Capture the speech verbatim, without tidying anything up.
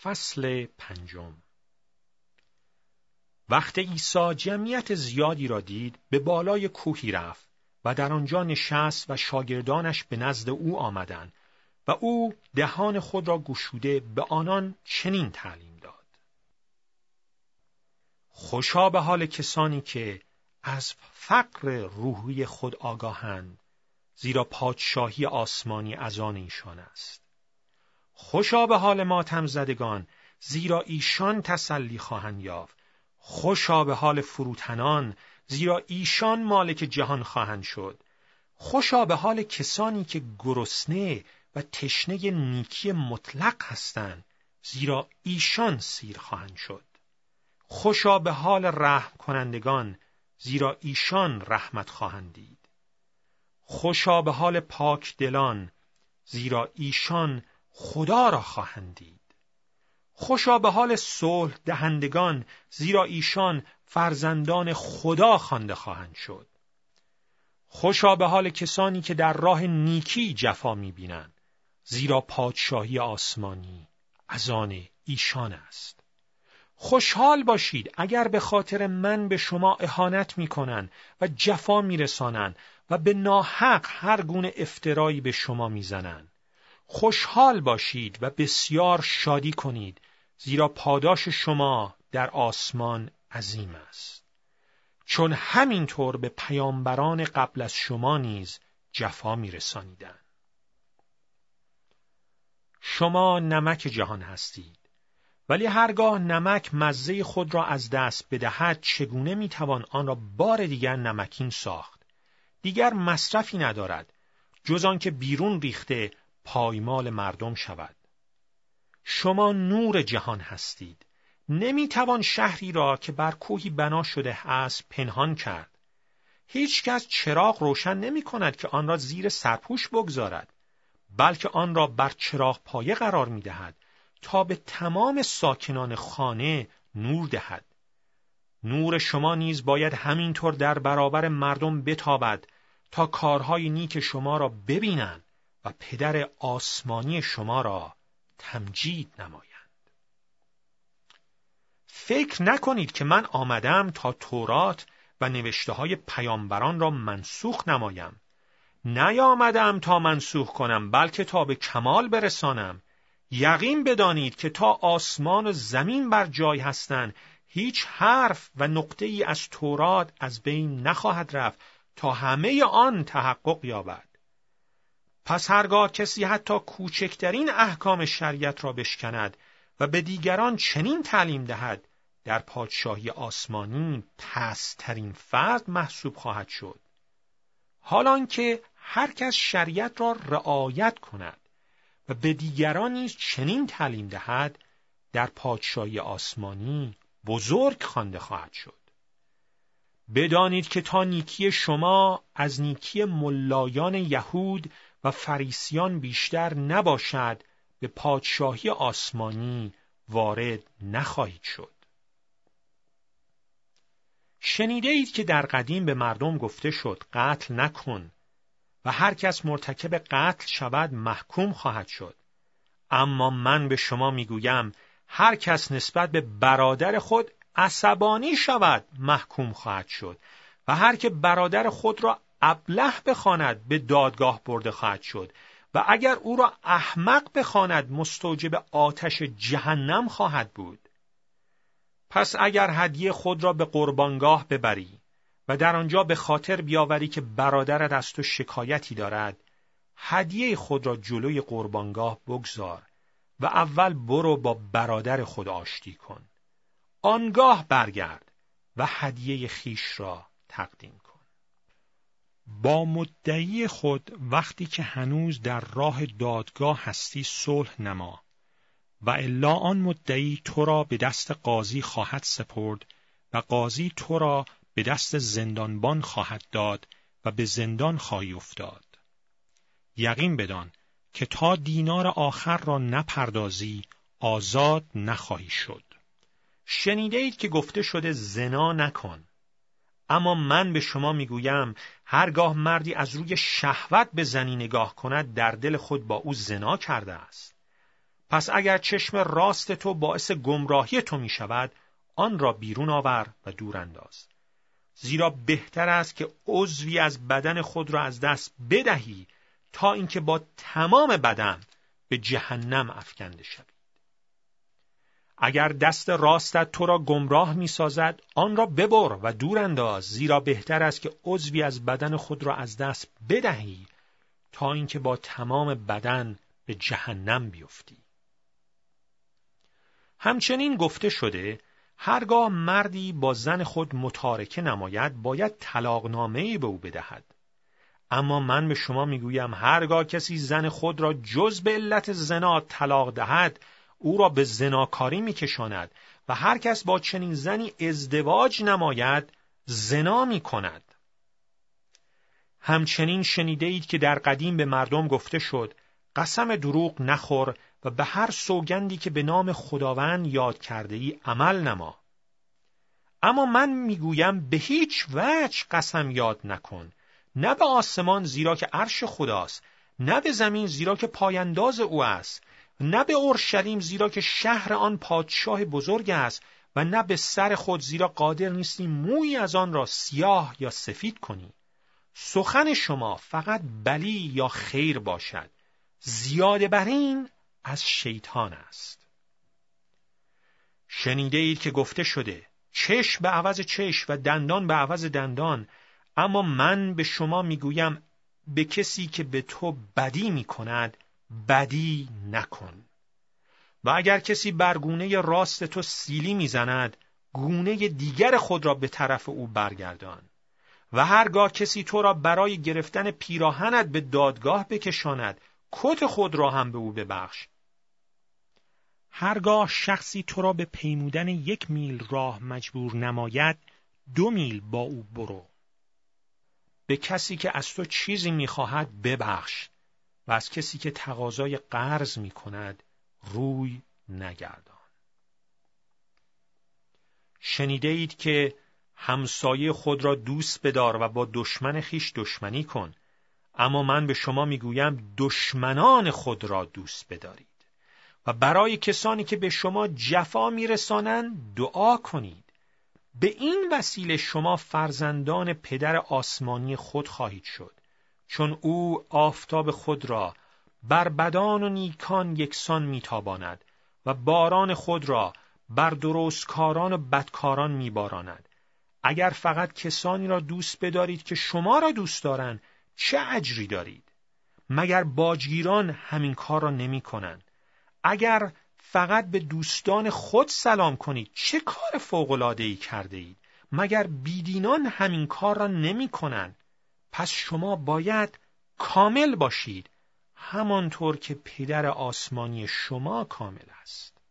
فصل پنجم. وقت عیسی جمعیت زیادی را دید، به بالای کوهی رفت و در آنجا نشست و شاگردانش به نزد او آمدند و او دهان خود را گشوده به آنان چنین تعلیم داد: خوشا به حال کسانی که از فقر روحی خود آگاهند، زیرا پادشاهی آسمانی از آن ایشان است. خوشا به حال ماتم زدگان، زیرا ایشان تسلی خواهند یافت. خوشا به حال فروتنان، زیرا ایشان مالک جهان خواهند شد. خوشا به حال کسانی که گرسنه و تشنه نیکی مطلق هستند، زیرا ایشان سیر خواهند شد. خوشا به حال رحم کنندگان، زیرا ایشان رحمت خواهند دید. خوشا به حال پاک دلان، زیرا ایشان خدا را خواهند دید. خوشا به حال صلح دهندگان، زیرا ایشان فرزندان خدا خوانده خواهند شد. خوشا به حال کسانی که در راه نیکی جفا می‌بینند، زیرا پادشاهی آسمانی از آن ایشان است. خوشحال باشید اگر به خاطر من به شما اهانت می‌کنند و جفا می‌رسانند و به ناحق هر گونه افترایی به شما می‌زنند. خوشحال باشید و بسیار شادی کنید، زیرا پاداش شما در آسمان عظیم است. چون همینطور به پیامبران قبل از شما نیز جفا می‌رسانیدند. شما نمک جهان هستید، ولی هرگاه نمک مزه خود را از دست بدهد، چگونه می‌توان آن را بار دیگر نمکین ساخت؟ دیگر مصرفی ندارد، جز آن که بیرون ریخته پایمال مردم شود. شما نور جهان هستید. نمیتوان شهری را که بر کوهی بنا شده است پنهان کرد. هیچ کس چراغ روشن نمی کند که آن را زیر سرپوش بگذارد، بلکه آن را بر چراغ پایه قرار می دهد تا به تمام ساکنان خانه نور دهد. نور شما نیز باید همینطور در برابر مردم بتابد تا کارهای نیک شما را ببینند و پدر آسمانی شما را تمجید نمایند. فکر نکنید که من آمدم تا تورات و نوشته های پیامبران را منسوخ نمایم. نیامدم تا منسوخ کنم، بلکه تا به کمال برسانم. یقین بدانید که تا آسمان و زمین بر جای هستند، هیچ حرف و نقطه ای از تورات از بین نخواهد رفت تا همه آن تحقق یابد. پس هرگاه کسی حتی کوچکترین احکام شریعت را بشکند و به دیگران چنین تعلیم دهد، در پادشاهی آسمانی پست‌ترین فرد محسوب خواهد شد. حالان که هر کس شریعت را رعایت کند و به دیگران نیز چنین تعلیم دهد، در پادشاهی آسمانی بزرگ خوانده خواهد شد. بدانید که تا نیکی شما از نیکی ملایان یهود و فریسیان بیشتر نباشد، به پادشاهی آسمانی وارد نخواهید شد. شنیده اید که در قدیم به مردم گفته شد قتل نکن و هر کس مرتکب قتل شود محکوم خواهد شد. اما من به شما میگویم هر کس نسبت به برادر خود عصبانی شود محکوم خواهد شد و هر که برادر خود را ابله بخواند به دادگاه برده خواهد شد و اگر او را احمق بخواند مستوجب آتش جهنم خواهد بود. پس اگر هدیه خود را به قربانگاه ببری و در آنجا به خاطر بیاوری که برادرت از تو شکایتی دارد، هدیه خود را جلوی قربانگاه بگذار و اول برو با برادر خود آشتی کن. آنگاه برگرد و هدیه خیش را تقدیم کن. با مدعی خود وقتی که هنوز در راه دادگاه هستی صلح نما، و الا آن مدعی تو را به دست قاضی خواهد سپرد و قاضی تو را به دست زندانبان خواهد داد و به زندان خواهی افتاد. یقین بدان که تا دینار آخر را نپردازی آزاد نخواهی شد. شنیده اید که گفته شده زنا نکن. اما من به شما میگویم هرگاه مردی از روی شهوت به زنی نگاه کند، در دل خود با او زنا کرده است. پس اگر چشم راست تو باعث گمراهی تو می شود، آن را بیرون آور و دور انداز. زیرا بهتر است که عضوی از بدن خود را از دست بدهی تا اینکه با تمام بدن به جهنم افکنده شوی. اگر دست راستت تو را گمراه می سازد، آن را ببر و دور انداز، زیرا بهتر است که عضوی از بدن خود را از دست بدهی تا اینکه با تمام بدن به جهنم بیفتی. همچنین گفته شده هرگاه مردی با زن خود متارکه نماید باید طلاقنامه‌ای به او بدهد. اما من به شما میگویم هرگاه کسی زن خود را جز به علت زنا طلاق دهد او را به زناکاری میکشاند و هر کس با چنین زنی ازدواج نماید زنا میکند. همچنین شنیده اید که در قدیم به مردم گفته شد قسم دروغ نخور و به هر سوگندی که به نام خداوند یاد کرده ای عمل نما. اما من میگویم به هیچ وجه قسم یاد نکن، نه به آسمان زیرا که عرش خداست، نه به زمین زیرا که پاینداز او است، نه به اورشلیم زیرا که شهر آن پادشاه بزرگ است، و نه به سر خود زیرا قادر نیستی مویی از آن را سیاه یا سفید کنی. سخن شما فقط بلی یا خیر باشد، زیاده بر این از شیطان است. شنیده اید که گفته شده چشم به عوض چشم و دندان به عوض دندان، اما من به شما میگویم به کسی که به تو بدی میکند بدی نکن. و اگر کسی بر گونه راست تو سیلی میزند، گونه دیگر خود را به طرف او برگردان. و هرگاه کسی تو را برای گرفتن پیراهنت به دادگاه بکشاند، کت خود را هم به او ببخش. هرگاه شخصی تو را به پیمودن یک میل راه مجبور نماید، دو میل با او برو. به کسی که از تو چیزی میخواهد ببخش و از کسی که تقاضای قرض میکند روی نگردان. شنیده اید که همسایه خود را دوست بدار و با دشمن خیش دشمنی کن، اما من به شما میگویم دشمنان خود را دوست بدارید و برای کسانی که به شما جفا میرسانند دعا کنید. به این وسیله شما فرزندان پدر آسمانی خود خواهید شد، چون او آفتاب خود را بر بدان و نیکان یکسان میتاباند و باران خود را بر درستکاران و بدکاران میباراند. اگر فقط کسانی را دوست بدارید که شما را دوست دارند، چه اجری دارید؟ مگر باجگیران همین کار را نمی کنند؟ اگر فقط به دوستان خود سلام کنید، چه کار فوق‌العاده‌ای کرده اید؟ مگر بیدینان همین کار را نمی کنند؟ پس شما باید کامل باشید، همانطور که پدر آسمانی شما کامل است.